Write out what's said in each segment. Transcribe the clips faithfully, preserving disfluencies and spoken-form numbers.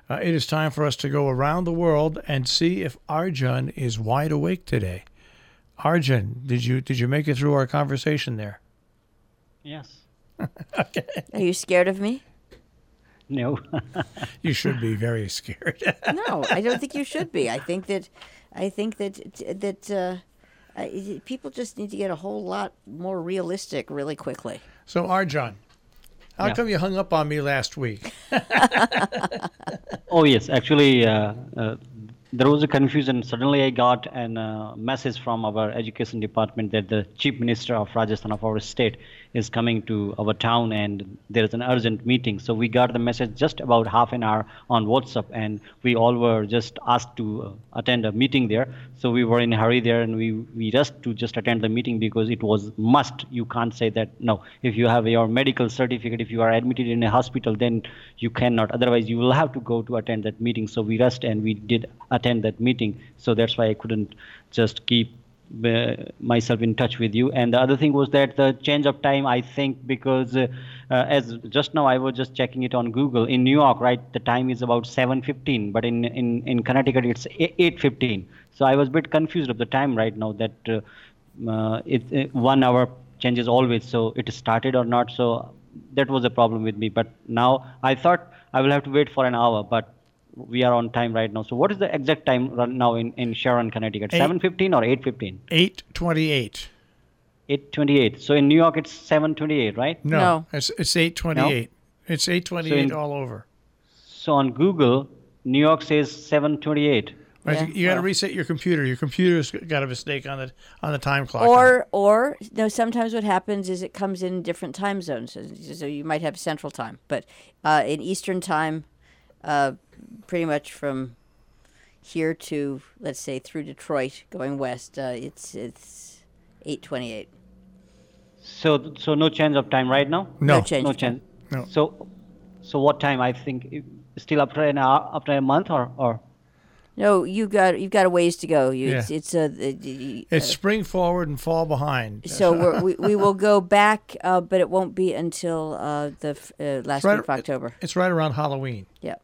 Uh, it is time for us to go around the world and see if Arjun is wide awake today. Arjun, did you did you make it through our conversation there? Yes. Okay. Are you scared of me? No. You should be very scared. No, I don't think you should be. I think that, I think that that uh, I, people just need to get a whole lot more realistic really quickly. So, Arjun, how Yeah. come you hung up on me last week? Oh, yes. Actually, uh, uh, there was a confusion. Suddenly, I got a uh, message from our education department that the chief minister of Rajasthan, of our state, is coming to our town and there is an urgent meeting. So we got the message just about half an hour on WhatsApp, and we all were just asked to uh, attend a meeting there. So we were in a hurry there, and we, we rushed to just attend the meeting because it was must. You can't say that, no, if you have your medical certificate, if you are admitted in a hospital, then you cannot. Otherwise, you will have to go to attend that meeting. So we rushed and we did attend that meeting. So that's why I couldn't just keep uh, myself in touch with you. And the other thing was that the change of time, I think, because uh, uh, as just now I was just checking it on Google. In New York, right, the time is about seven fifteen, but in in, in Connecticut it's eight fifteen. So I was a bit confused of the time right now, that uh, uh, it, it one hour changes always. So it started or not. So that was a problem with me. But now I thought I will have to wait for an hour, but we are on time right now. So what is the exact time right now in, in Sharon, Connecticut? Eight- seven fifteen or eight fifteen? eight twenty-eight. eight twenty-eight. So in New York, it's seven twenty-eight, right? No, No. it's it's eight twenty-eight. It's eight twenty-eight So in- all over. So on Google, New York says seven twenty-eight. Right, Yeah, you, you got to well. reset your computer. Your computer's got a mistake on the on the time clock. Or, or no. Sometimes what happens is it comes in different time zones. So, so you might have Central Time, but uh, in Eastern Time, uh, pretty much from here to let's say through Detroit, going west, uh, it's it's eight twenty-eight. So so no change of time right now? no, No change. No of time. change. no. So so what time? I think it- still after an hour, after a month or or No, you got you've got a ways to go. You, It's Yeah. it's a. Uh, It's spring forward and fall behind. so we're, we we will go back, uh, but it won't be until uh, the f- uh, last right- week of October. It's right around Halloween. Yeah.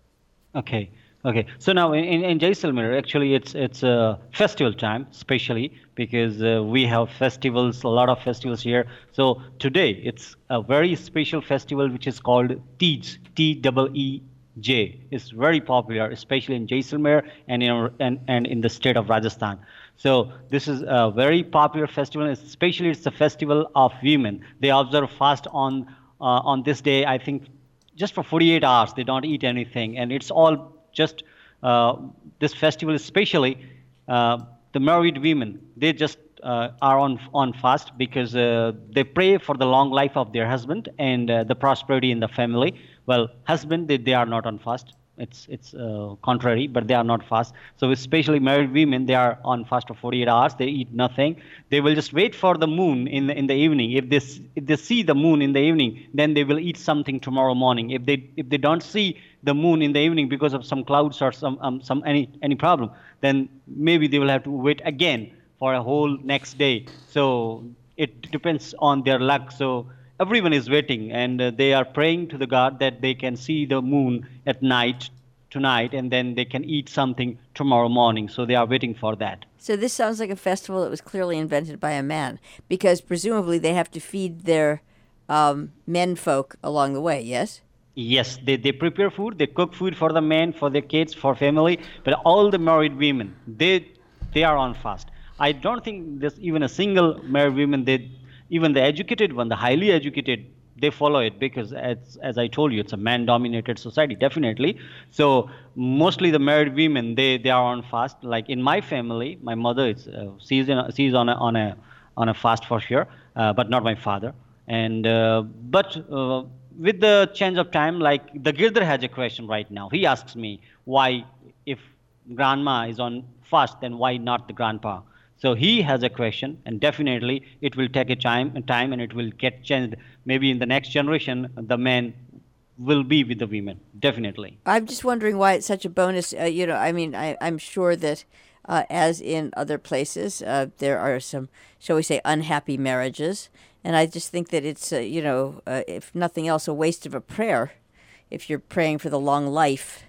Okay, okay. So now in, in, in Jaisalmer, actually, it's it's a festival time, especially because uh, we have festivals, a lot of festivals here. So today it's a very special festival which is called Teej, T E E J. It's very popular, especially in Jaisalmer and in our- and, and in the state of Rajasthan. So this is a very popular festival, especially it's the festival of women. They observe fast on uh, on this day, I think just for forty-eight hours. They don't eat anything, and it's all just uh, this festival, especially uh, the married women. They just uh, are on on fast because uh, they pray for the long life of their husband and uh, the prosperity in the family. Well, husband, they, they are not on fast. It's it's uh, contrary, but they are not fast. So especially married women, they are on fast for forty-eight hours. They eat nothing. They will just wait for the moon in the in the evening. If they s- if they see the moon in the evening, then they will eat something tomorrow morning. If they if they don't see the moon in the evening because of some clouds or some um, some any any problem, then maybe they will have to wait again for a whole next day. So it depends on their luck. So everyone is waiting, and uh, they are praying to the God that they can see the moon at night tonight, and then they can eat something tomorrow morning. So they are waiting for that. So this sounds like a festival that was clearly invented by a man, because presumably they have to feed their um, men folk along the way. Yes. Yes, they, they prepare food, they cook food for the men, for their kids, for family, but all the married women, they they are on fast. I don't think there's even a single married woman, they, even the educated one, the highly educated, they follow it because, as, as I told you, it's a man-dominated society, definitely. So mostly the married women, they, they are on fast. Like in my family, my mother, is uh, she's, in a, she's on, a, on, a, on a fast for sure, uh, but not my father. And uh, But... Uh, with the change of time, like the Girdhar has a question right now. He asks me why, if grandma is on fast, then why not the grandpa? So he has a question, and definitely it will take a time, time and it will get changed. Maybe in the next generation, the men will be with the women, definitely. I'm just wondering why it's such a bonus. Uh, you know, I mean, I, I'm sure that, uh, as in other places, uh, there are some, shall we say, unhappy marriages. And I just think that it's, uh, you know, uh, if nothing else, a waste of a prayer if you're praying for the long life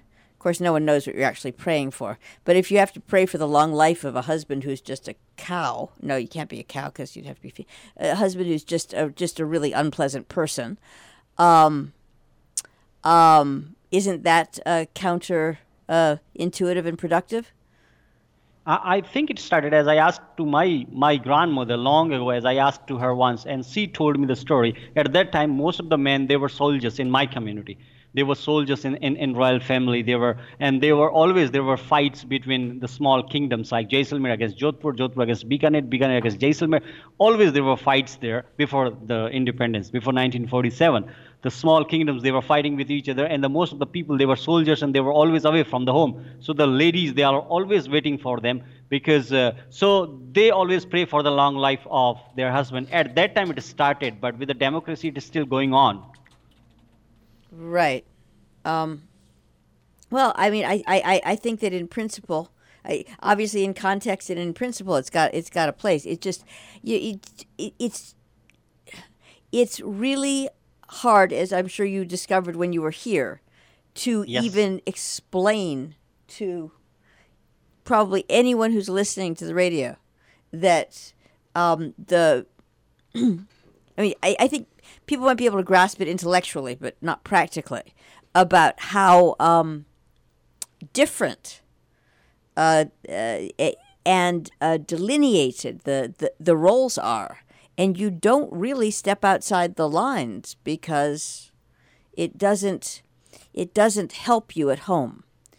course, no one knows what you're actually praying for. But if you have to pray for the long life of a husband who's just a cow, no, you can't be a cow because you'd have to be fe- a husband who's just a, just a really unpleasant person. Um, um, isn't that uh, counter uh, intuitive and productive? I I think it started as I asked to my, my grandmother long ago, as I asked to her once, and she told me the story. At that time, most of the men, they were soldiers in my community. They were soldiers in, in, in royal family. They were, and they were always, there were fights between the small kingdoms like Jaisalmer against Jodhpur, Jodhpur against Bikaner, Bikaner against Jaisalmer. Always there were fights there before the independence, before nineteen forty-seven. The small kingdoms, they were fighting with each other, and the most of the people, they were soldiers, and they were always away from the home. So the ladies, they are always waiting for them, because uh, so they always pray for the long life of their husband. At that time it started, but with the democracy it is still going on. Right. Um, well, I mean, I, I, I think that in principle, I, obviously in context and in principle, it's got it's got a place. It just you, it, it, it's it's really hard, as I'm sure you discovered when you were here, to Yes. even explain to probably anyone who's listening to the radio that um, the I mean, I, I think people might be able to grasp it intellectually, but not practically, about how um, different uh, uh, and uh, delineated the, the, the roles are. And you don't really step outside the lines because it doesn't it doesn't help you at home.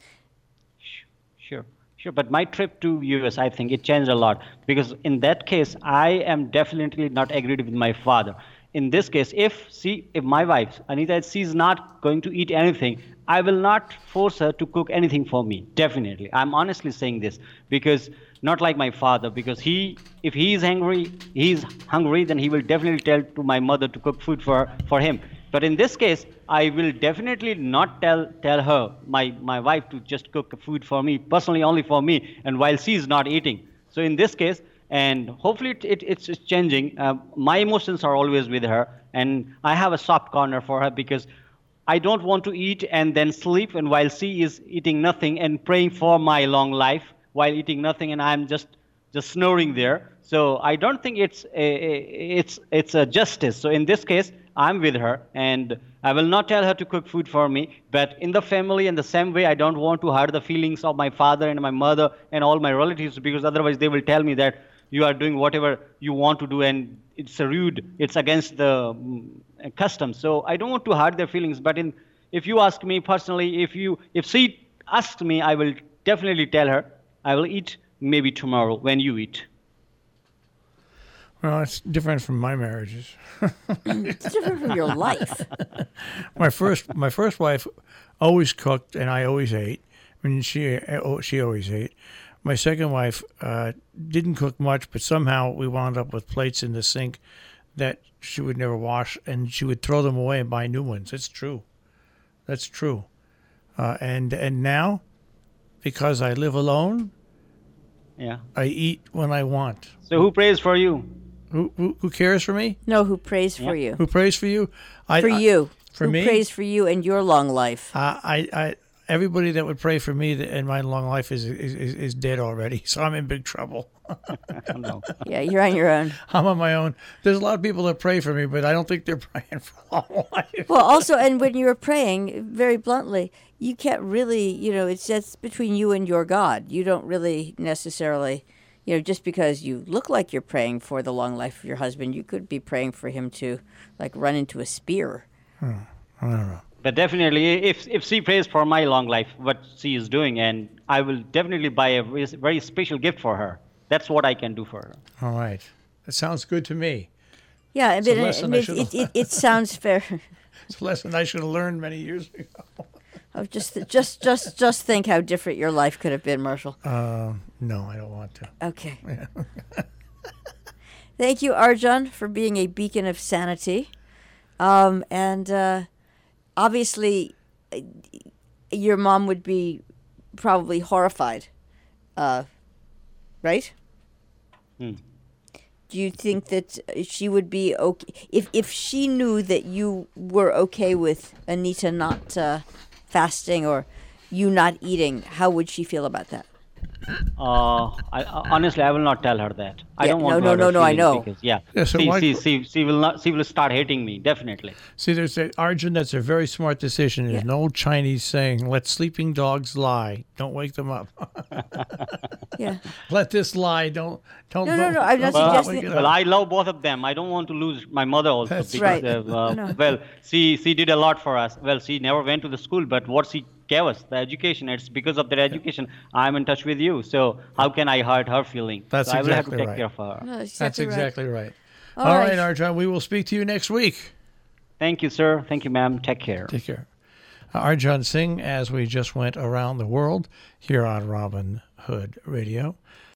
Sure, sure. But my trip to U S, I think it changed a lot, because in that case, I am definitely not agreed with my father. In this case, if she, if my wife, Anita, she's not going to eat anything, I will not force her to cook anything for me. Definitely. I'm honestly saying this, because not like my father, because he, if he is hungry, he's hungry, then he will definitely tell to my mother to cook food for, for him. But in this case, I will definitely not tell tell her, my, my wife, to just cook food for me, personally only for me, and while she is not eating. So in this case, and hopefully it, it, it's it's changing, uh, my emotions are always with her, and I have a soft corner for her, because I don't want to eat and then sleep, and while she is eating nothing and praying for my long life while eating nothing, and I'm just just snoring there. So I don't think it's a, a, it's it's a justice. So in this case, I'm with her, and I will not tell her to cook food for me. But in the family, in the same way, I don't want to hurt the feelings of my father and my mother and all my relatives, because otherwise they will tell me that you are doing whatever you want to do, and it's a rude, it's against the mm, custom. So I don't want to hurt their feelings. But in, if you ask me personally, if you if she asks me, I will definitely tell her, I will eat maybe tomorrow when you eat. Well, it's different from my marriages. It's different from your life. my first my first wife always cooked, and I always ate. I mean, she oh, she always ate. My second wife uh, didn't cook much, but somehow we wound up with plates in the sink that she would never wash, and she would throw them away and buy new ones. It's true. That's true. Uh, and and now, because I live alone, Yeah. I eat when I want. So who prays for you? Who who, who cares for me? No, who prays for Yeah. you? Who prays for you? I, For I- you. for who me? prays for you and your long life? Uh, I, I, everybody that would pray for me in my long life is is, is is dead already. So I'm in big trouble. No. Yeah, you're on your own. I'm on my own. There's a lot of people that pray for me, but I don't think they're praying for long life. Well, also, and when you were praying, very bluntly, you can't really, you know, it's that's between you and your God. You don't really necessarily, you know, just because you look like you're praying for the long life of your husband, you could be praying for him to, like, run into a spear. I don't know. But definitely, if if she prays for my long life, what she is doing, and I will definitely buy a very, very special gift for her. That's what I can do for her. All right, that sounds good to me. Yeah, I It's a mean, lesson it, I it, should it, it, it sounds fair. It's a lesson I should have learned many years ago. Oh, just, just, just, just think how different your life could have been, Marshall. Uh, no, I don't want to. Okay. Thank you, Arjun, for being a beacon of sanity. Um, and uh, obviously, uh, your mom would be probably horrified, uh, right? Hmm. Do you think that she would be okay if if she knew that you were okay with Anita not uh, fasting, or you not eating, how would she feel about that? Uh, I, uh, honestly, I will not tell her that. I Yeah, don't want no, to no, hurt no, her no, I feelings know. Because, yeah, Yeah, so she, why- she, she, she will not. She will start hating me definitely. See, there's a, Arjun. That's a very smart decision. There's Yeah. an old Chinese saying, "Let sleeping dogs lie. Don't wake them up. Yeah. Let this lie. Don't don't." No, no, no, I'm not don't suggesting- wake it Well, up." I love both of them. I don't want to lose my mother also That's because, right. uh, uh, No. well, she she did a lot for us. Well, she never went to the school, but what she gave us, the education, it's because of their education I'm in touch with you. So how can I hurt her feeling? That's so I will have to exactly take right. care of her. No, that's That's exactly right. exactly right. All All right, right. Arjun. We will speak to you next week. Thank you, sir. Thank you, ma'am. Take care. Take care. Uh, Arjun Singh, as we just went around the world here on Robin Hood Radio.